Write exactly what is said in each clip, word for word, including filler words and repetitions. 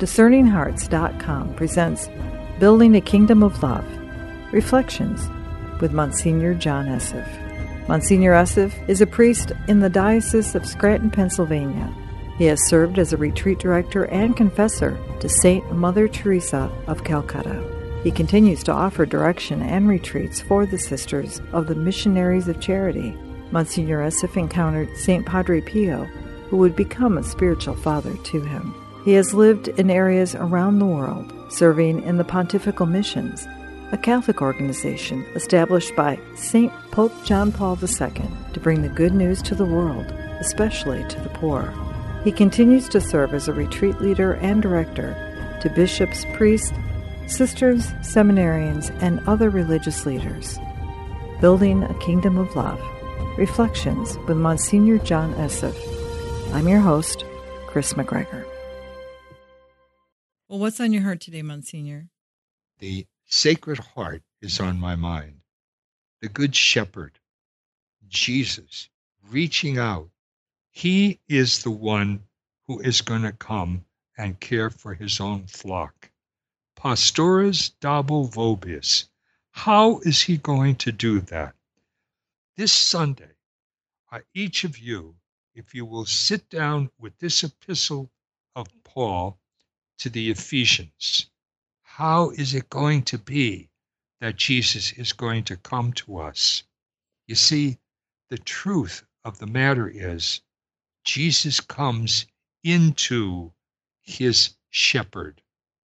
discerning hearts dot com presents Building a Kingdom of Love, Reflections with Monsignor John Esseff. Monsignor Esseff is a priest in the Diocese of Scranton, Pennsylvania. He has served as a retreat director and confessor to Saint Mother Teresa of Calcutta. He continues to offer direction and retreats for the Sisters of the Missionaries of Charity. Monsignor Esseff encountered Saint Padre Pio, who would become a spiritual father to him. He has lived in areas around the world, serving in the Pontifical Missions, a Catholic organization established by Saint Pope John Paul the Second to bring the good news to the world, especially to the poor. He continues to serve as a retreat leader and director to bishops, priests, sisters, seminarians, and other religious leaders. Building a Kingdom of Love, Reflections with Monsignor John Esseff. I'm your host, Chris McGregor. Well, what's on your heart today, Monsignor? The Sacred Heart is on my mind. The Good Shepherd, Jesus, reaching out. He is the one who is going to come and care for his own flock. Pastores dabo vobis. How is he going to do that? This Sunday, uh, each of you, if you will sit down with this epistle of Paul to the Ephesians, how is it going to be that Jesus is going to come to us? You see, the truth of the matter is Jesus comes into his shepherd.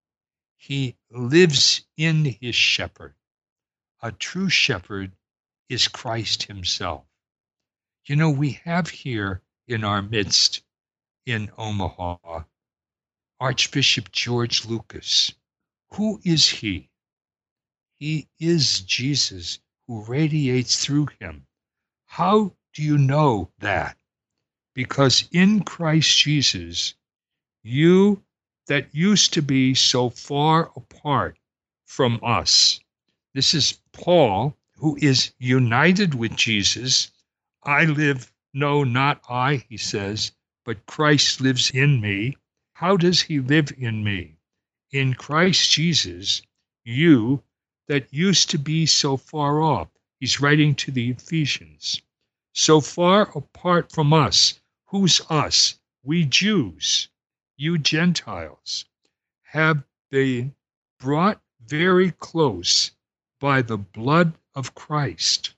He lives in his shepherd. A true shepherd is Christ himself. You know, we have here in our midst in Omaha Archbishop George Lucas. Who is he? He is Jesus who radiates through him. How do you know that? Because in Christ Jesus, you that used to be so far apart from us. This is Paul, who is united with Jesus. I live, no, not I, he says, but Christ lives in me. How does he live in me? In Christ Jesus, you that used to be so far off. He's writing to the Ephesians. So far apart from us. Who's us? We Jews, you Gentiles, have been brought very close by the blood of Christ.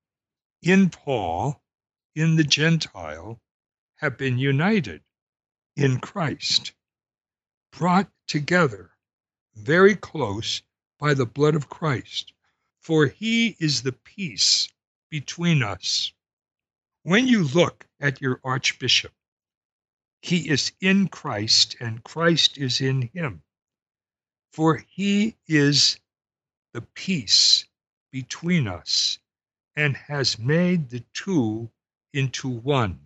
In Paul, in the Gentile, have been united in Christ, brought together very close by the blood of Christ. For he is the peace between us. When you look at your archbishop, he is in Christ and Christ is in him. For he is the peace between us and has made the two into one.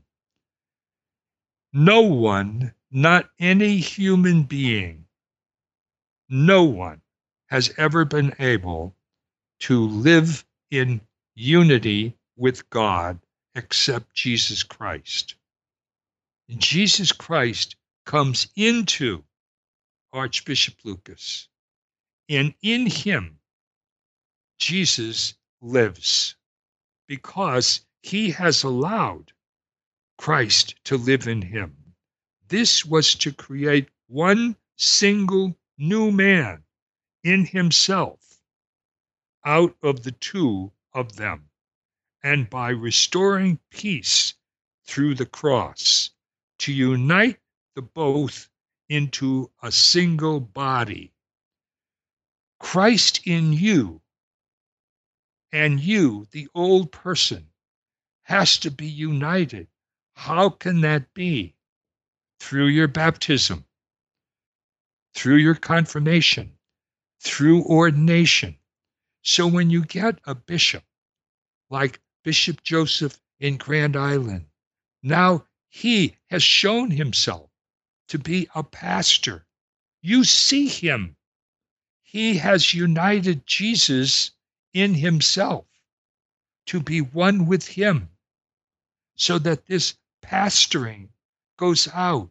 No one, not any human being, no one has ever been able to live in unity with God except Jesus Christ. Jesus Christ comes into Archbishop Lucas, and in him, Jesus lives because he has allowed Christ to live in him. This was to create one single new man in himself out of the two of them, and by restoring peace through the cross, to unite the both into a single body. Christ in you and you, the old person, has to be united. How can that be? Through your baptism, through your confirmation, through ordination. So when you get a bishop, like Bishop Joseph in Grand Island, now he has shown himself to be a pastor. You see him. He has united Jesus in himself to be one with him, so that this pastoring goes out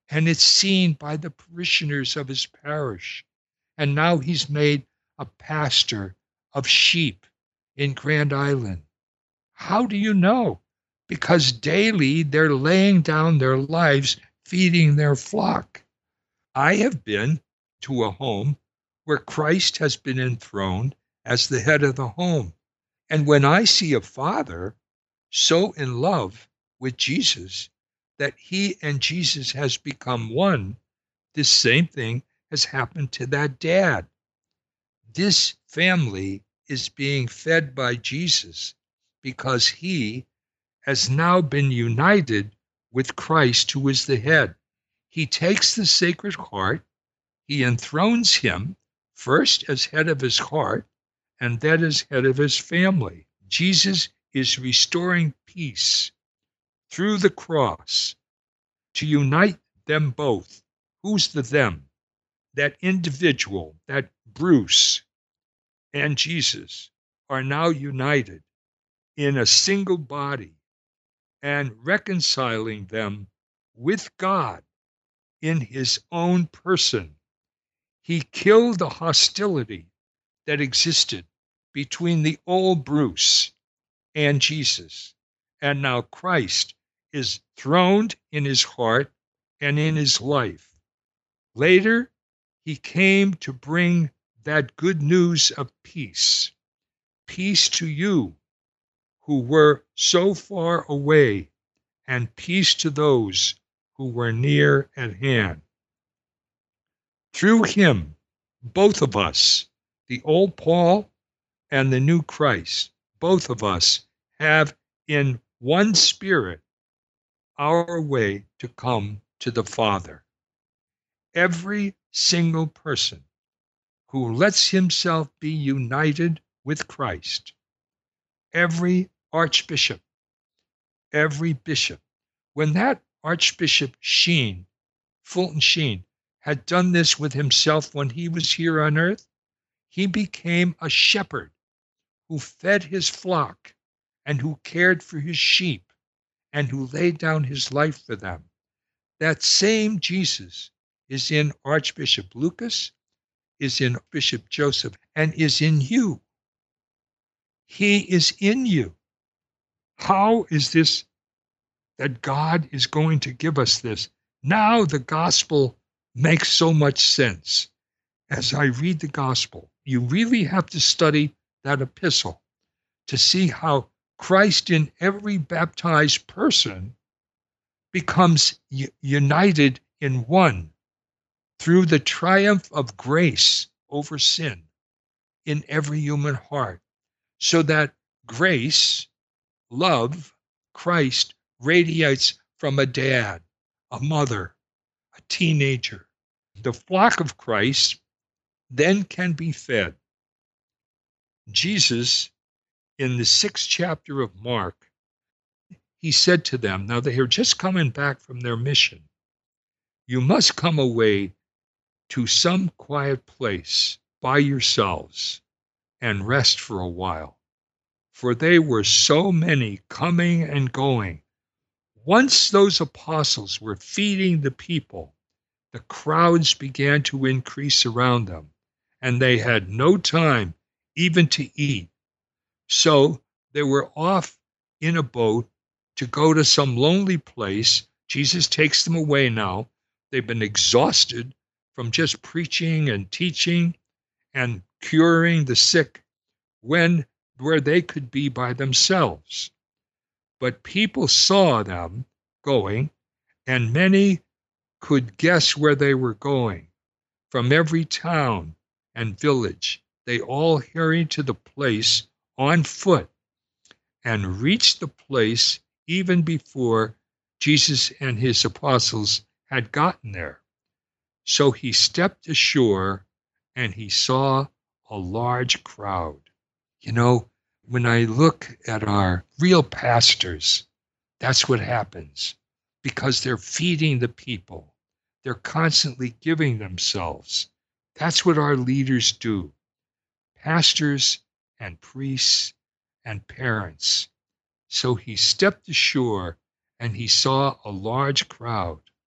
and it's seen by the parishioners of his parish. And now he's made a pastor of sheep in Grand Island. How do you know? Because daily they're laying down their lives feeding their flock. I have been to a home where Christ has been enthroned as the head of the home. And when I see a father so in love with Jesus that he and Jesus has become one, this same thing has happened to that dad. This family is being fed by Jesus because he has now been united with Christ, who is the head. He takes the Sacred Heart, he enthrones him first as head of his heart, and then as head of his family. Jesus is restoring peace through the cross to unite them both. Who's the them? That individual, that Bruce and Jesus are now united in a single body and reconciling them with God in his own person. He killed the hostility that existed between the old Bruce and Jesus. And now Christ is throned in his heart and in his life. Later, he came to bring that good news of peace. Peace to you who were so far away, and peace to those who were near at hand. Through him, both of us, the old Paul and the new Christ, both of us have in one spirit our way to come to the Father. Every single person who lets himself be united with Christ, every archbishop, every bishop, when that Archbishop Sheen, Fulton Sheen, had done this with himself when he was here on earth, he became a shepherd who fed his flock and who cared for his sheep and who laid down his life for them. That same Jesus is in Archbishop Lucas, is in Bishop Joseph, and is in you. He is in you. How is this that God is going to give us this? Now the gospel makes so much sense. As I read the gospel, you really have to study that epistle to see how Christ in every baptized person becomes u- united in one through the triumph of grace over sin in every human heart, so that grace, love, Christ radiates from a dad, a mother, a teenager. The flock of Christ then can be fed. Jesus, in the sixth chapter of Mark, he said to them, now they are just coming back from their mission, you must come away to some quiet place by yourselves and rest for a while. For they were so many coming and going. Once those apostles were feeding the people, the crowds began to increase around them, and they had no time even to eat. So they were off in a boat to go to some lonely place. Jesus takes them away now. They've been exhausted from just preaching and teaching and curing the sick, when where they could be by themselves. But people saw them going, and many could guess where they were going. From every town and village, they all hurried to the place on foot and reached the place even before Jesus and his apostles had gotten there. So he stepped ashore and he saw a large crowd. You know, when I look at our real pastors, that's what happens, because they're feeding the people. They're constantly giving themselves. That's what our leaders do. Pastors and priests and parents. So he stepped ashore and he saw a large crowd.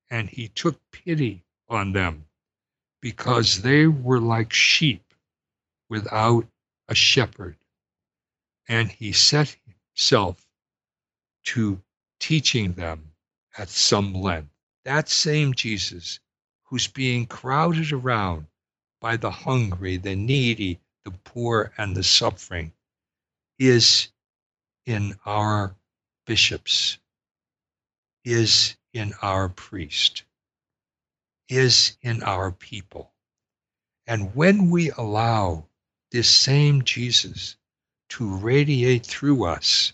and he took pity on them because they were like sheep without a shepherd. And he set himself to teaching them at some length. That same Jesus who's being crowded around by the hungry, the needy, the poor, and the suffering is in our bishops, is in our priest, is in our people. And when we allow this same Jesus to radiate through us,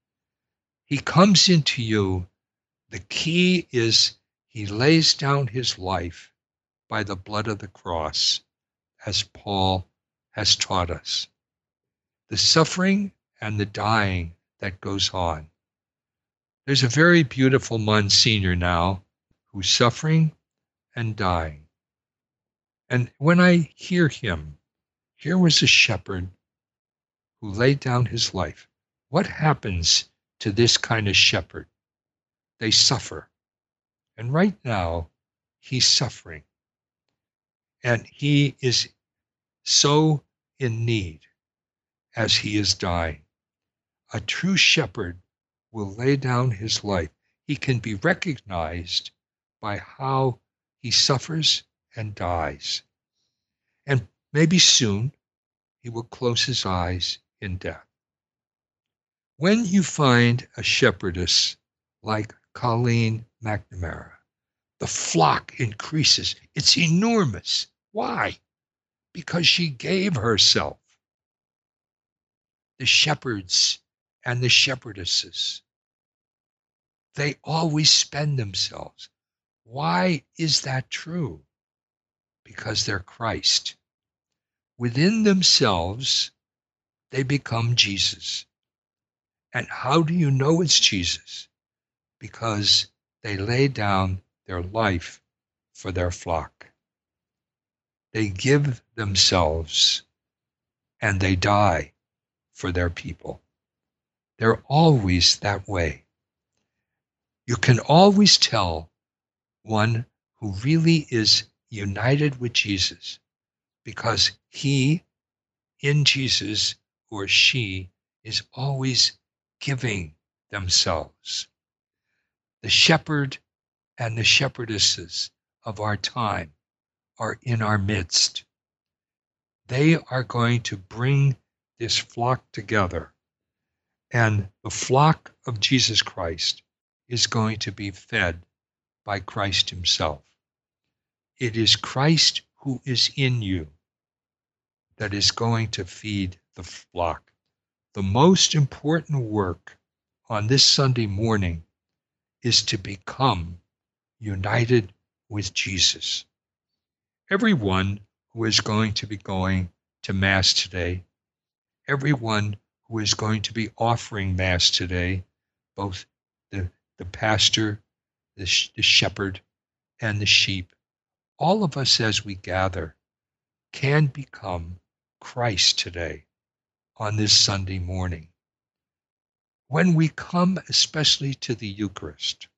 he comes into you. The key is he lays down his life by the blood of the cross, as Paul has taught us. The suffering and the dying that goes on. There's a very beautiful Monsignor now who's suffering and dying. And when I hear him, here was a shepherd who laid down his life. What happens to this kind of shepherd? They suffer. And right now, he's suffering. And he is so in need as he is dying. A true shepherd will lay down his life. He can be recognized by how he suffers and dies. And maybe soon he will close his eyes in death. When you find a shepherdess like Colleen McNamara, the flock increases. It's enormous. Why? Because she gave herself. The shepherds and the shepherdesses, they always spend themselves. Why is that true? Because they're Christ. Within themselves, they become Jesus. And how do you know it's Jesus? Because they lay down their life for their flock. They give themselves and they die for their people. They're always that way. You can always tell one who really is united with Jesus because he, in Jesus, or she, is always giving themselves. The shepherd and the shepherdesses of our time are in our midst. They are going to bring this flock together, and the flock of Jesus Christ is going to be fed by Christ himself. It is Christ who is in you that is going to feed the flock. The most important work on this Sunday morning is to become united with Jesus. Everyone who is going to be going to Mass today, everyone who is going to be offering Mass today, both the, the pastor, the, sh- the shepherd, and the sheep, all of us as we gather can become Christ today on this Sunday morning. When we come especially to the Eucharist,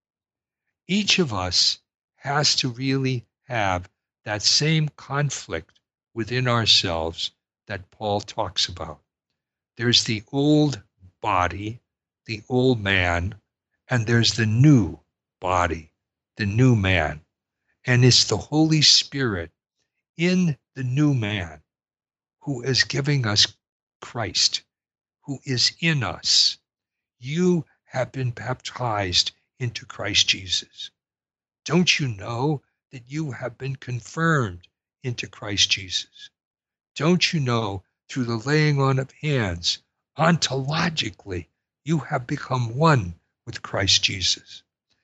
each of us has to really have that same conflict within ourselves that Paul talks about. There's the old body, the old man, and there's the new body, the new man. And it's the Holy Spirit in the new man who is giving us Christ, who is in us. You have been baptized into Christ Jesus. Don't you know that you have been confirmed into Christ Jesus? Don't you know through the laying on of hands, ontologically, you have become one with Christ Jesus?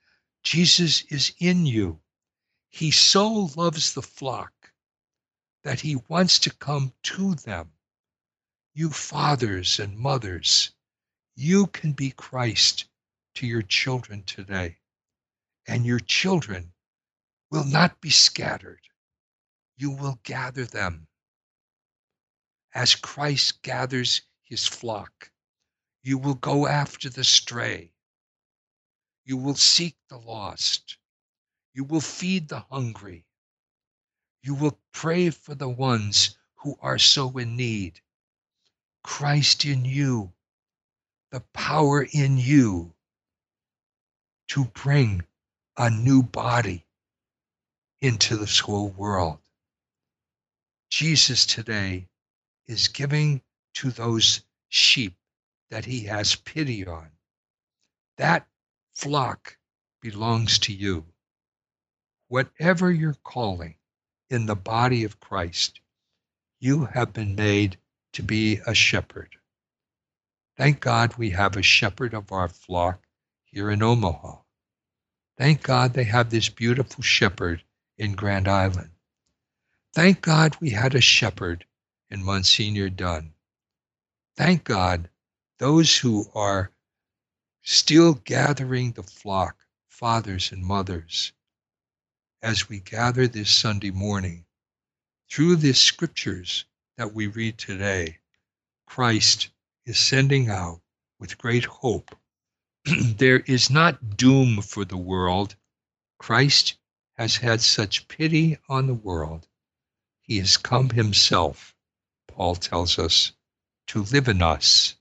Jesus is in you. He so loves the flock that he wants to come to them. You fathers and mothers, you can be Christ to your children today, and your children will not be scattered. You will gather them. As Christ gathers his flock, you will go after the stray. You will seek the lost. You will feed the hungry. You will pray for the ones who are so in need. Christ in you, the power in you to bring a new body into this whole world. Jesus today is giving to those sheep that he has pity on. That flock belongs to you. Whatever your calling in the body of Christ, you have been made to be a shepherd. Thank God we have a shepherd of our flock here in Omaha. Thank God they have this beautiful shepherd in Grand Island. Thank God we had a shepherd in Monsignor Dunn. Thank God those who are still gathering the flock, fathers and mothers, as we gather this Sunday morning, through the scriptures that we read today, Christ is sending out with great hope. There is not doom for the world. Christ has had such pity on the world. He has come himself, Paul tells us, to live in us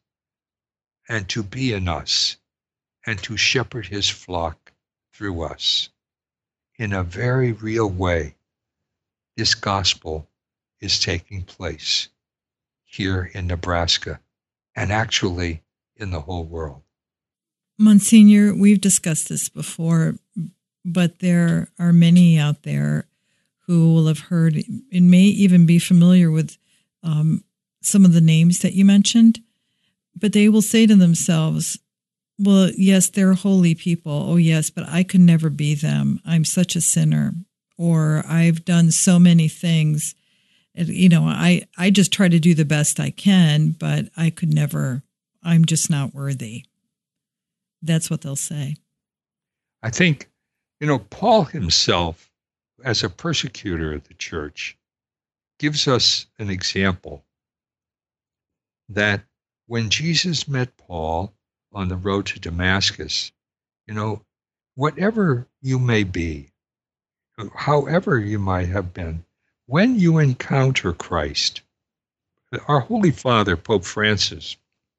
and to be in us and to shepherd his flock through us. In a very real way, this gospel is taking place here in Nebraska and actually in the whole world. Monsignor, we've discussed this before, but there are many out there who will have heard and may even be familiar with um, some of the names that you mentioned, but they will say to themselves, well, yes, they're holy people. Oh, yes, but I could never be them. I'm such a sinner, or I've done so many things. You know, I, I just try to do the best I can, but I could never, I'm just not worthy. That's what they'll say. I think, you know, Paul himself, as a persecutor of the church, gives us an example that when Jesus met Paul on the road to Damascus, you know, whatever you may be, however you might have been, when you encounter Christ, our Holy Father, Pope Francis,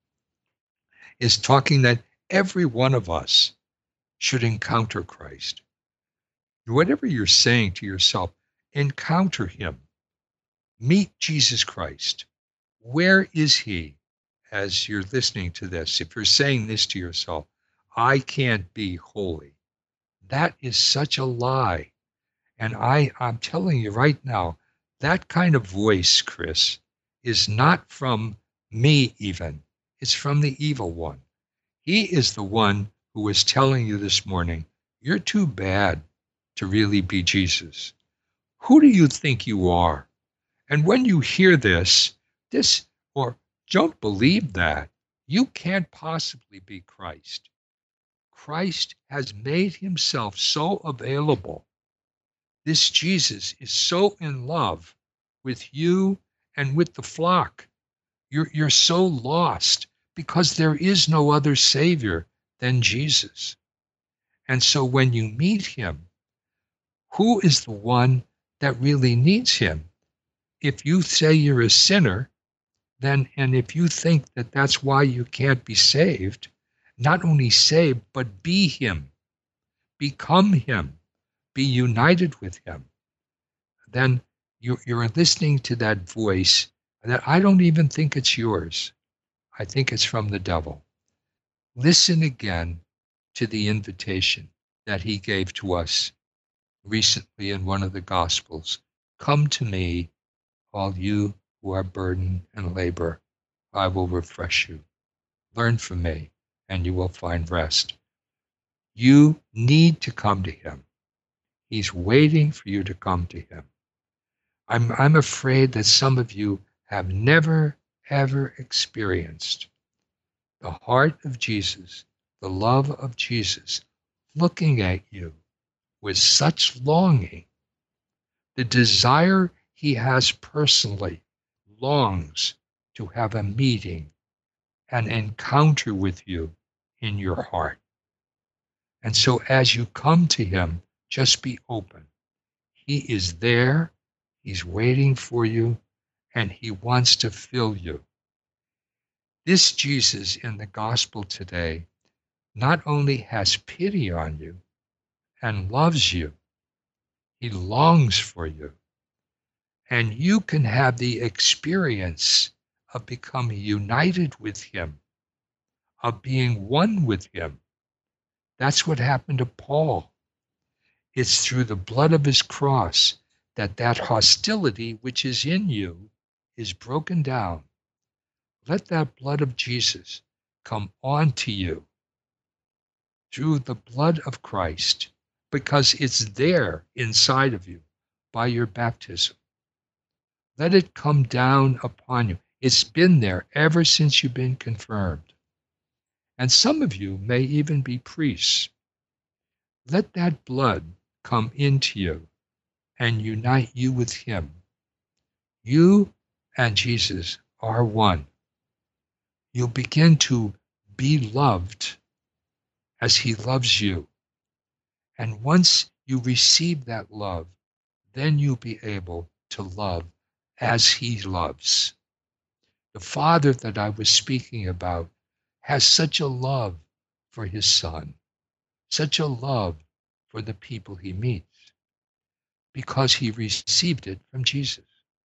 is talking that every one of us should encounter Christ. Whatever you're saying to yourself, encounter him. Meet Jesus Christ. Where is he as you're listening to this? If you're saying this to yourself, I can't be holy. That is such a lie. And I, I'm telling you right now, that kind of voice, Chris, is not from me even. It's from the evil one. He is the one who is telling you this morning, you're too bad to really be Jesus. Who do you think you are? And when you hear this, this, or don't believe that, you can't possibly be Christ. Christ has made himself so available. This Jesus is so in love with you and with the flock. You're, you're so lost because there is no other Savior than Jesus. And so when you meet him, who is the one that really needs him? If you say you're a sinner, then, and if you think that that's why you can't be saved, not only saved, but be him, become him, be united with him, then you, you're listening to that voice that I don't even think it's yours. I think it's from the devil. Listen again to the invitation that he gave to us recently in one of the Gospels. Come to me, all you who are burdened and labor. I will refresh you. Learn from me, and you will find rest. You need to come to him. He's waiting for you to come to him. I'm, I'm afraid that some of you have never, ever experienced the heart of Jesus, the love of Jesus, looking at you with such longing. The desire he has personally longs to have a meeting, an encounter with you in your heart. And so as you come to him, Just be open. He is there. He's waiting for you, and he wants to fill you. This Jesus in the gospel today not only has pity on you and loves you, he longs for you. And you can have the experience of becoming united with him, of being one with him. That's what happened to Paul. It's through the blood of his cross that that hostility which is in you is broken down. Let that blood of Jesus come onto you through the blood of Christ, because it's there inside of you by your baptism. Let it come down upon you. It's been there ever since you've been confirmed. And some of you may even be priests. Let that blood come into you and unite you with him. You and Jesus are one. You'll begin to be loved as he loves you. And once you receive that love, then you'll be able to love as he loves. The Father that I was speaking about has such a love for his Son, such a love for the people he meets, because he received it from Jesus.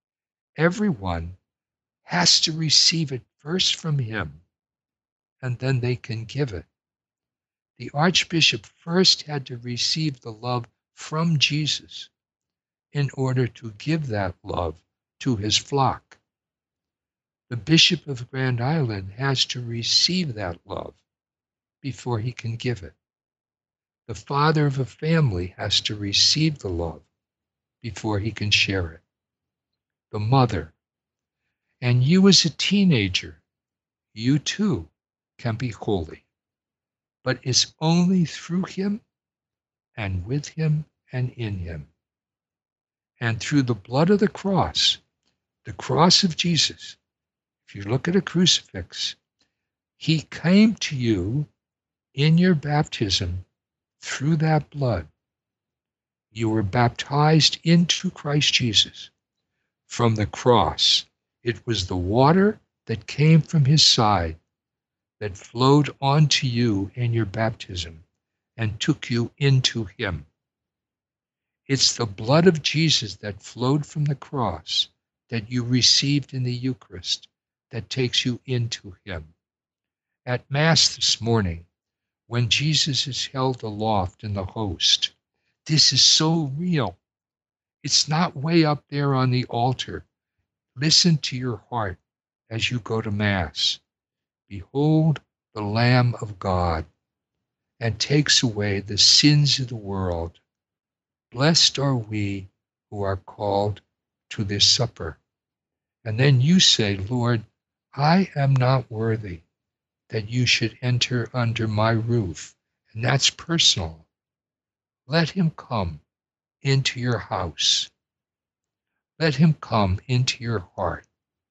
Everyone has to receive it first from him, and then they can give it. The Archbishop first had to receive the love from Jesus in order to give that love to his flock. The Bishop of Grand Island has to receive that love before he can give it. The father of a family has to receive the love before he can share it. The mother. And you as a teenager, you too can be holy. But it's only through him and with him and in him. And through the blood of the cross, the cross of Jesus, if you look at a crucifix, he came to you in your baptism through that blood. You were baptized into Christ Jesus from the cross. It was the water that came from his side that flowed onto you in your baptism and took you into him. It's the blood of Jesus that flowed from the cross that you received in the Eucharist that takes you into him. At Mass this morning, when Jesus is held aloft in the host, this is so real. It's not way up there on the altar. Listen to your heart as you go to Mass. Behold the Lamb of God, and takes away the sins of the world. Blessed are we who are called to this supper. And then you say, Lord, I am not worthy that you should enter under my roof. And that's personal. Let him come into your house. Let him come into your heart.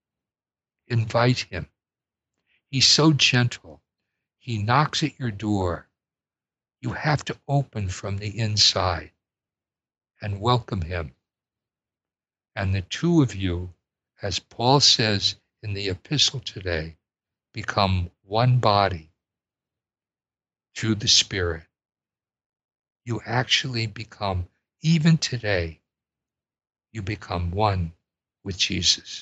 Invite him. He's so gentle. He knocks at your door. You have to open from the inside and welcome him. And the two of you, as Paul says in the epistle today, become one body through the Spirit. You actually become, even today, you become one with Jesus.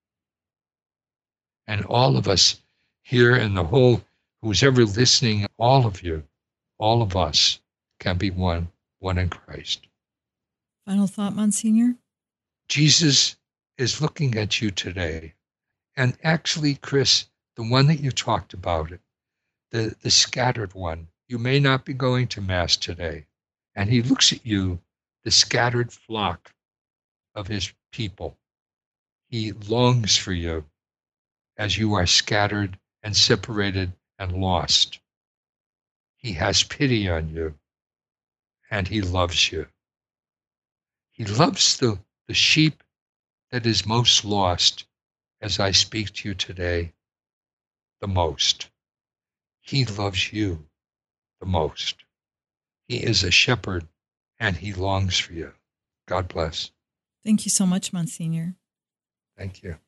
And all of us here and the whole, who's ever listening, all of you, all of us can be one, one in Christ. Final thought, Monsignor? Jesus is looking at you today. And actually, Chris, the one that you talked about, it, the, the scattered one, you may not be going to Mass today. And he looks at you, the scattered flock of his people. He longs for you as you are scattered and separated and lost. He has pity on you, and he loves you. He loves the, the sheep that is most lost, as I speak to you today, the most. He loves you the most. He is a shepherd, and he longs for you. God bless. Thank you so much, Monsignor. Thank you.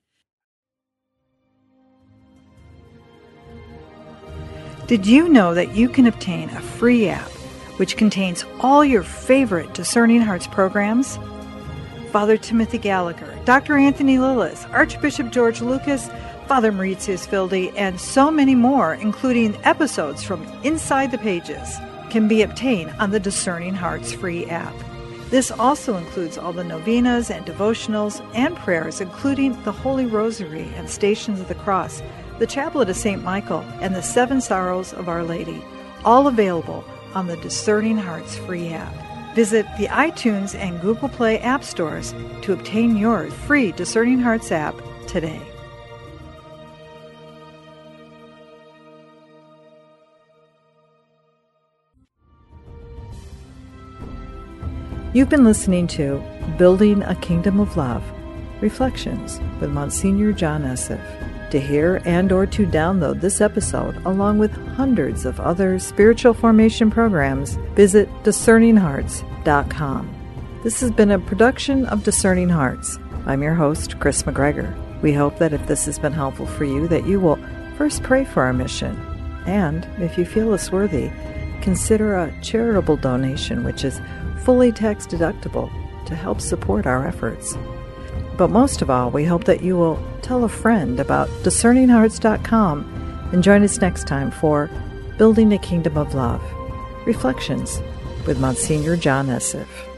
Did you know that you can obtain a free app which contains all your favorite Discerning Hearts programs? Father Timothy Gallagher, Doctor Anthony Lillis, Archbishop George Lucas, Father Mauritius Fildi, and so many more, including episodes from Inside the Pages, can be obtained on the Discerning Hearts free app. This also includes all the novenas and devotionals and prayers, including the Holy Rosary and Stations of the Cross, the Chaplet of Saint Michael, and the Seven Sorrows of Our Lady, all available on the Discerning Hearts free app. Visit the iTunes and Google Play app stores to obtain your free Discerning Hearts app today. You've been listening to Building a Kingdom of Love, Reflections with Monsignor John Esseff. To hear and or to download this episode, along with hundreds of other spiritual formation programs, visit discerning hearts dot com. This has been a production of Discerning Hearts. I'm your host, Chris McGregor. We hope that if this has been helpful for you, that you will first pray for our mission. And if you feel us worthy, consider a charitable donation, which is fully tax deductible, to help support our efforts. But most of all, we hope that you will tell a friend about discerning hearts dot com and join us next time for Building a Kingdom of Love, Reflections with Monsignor John Esseff.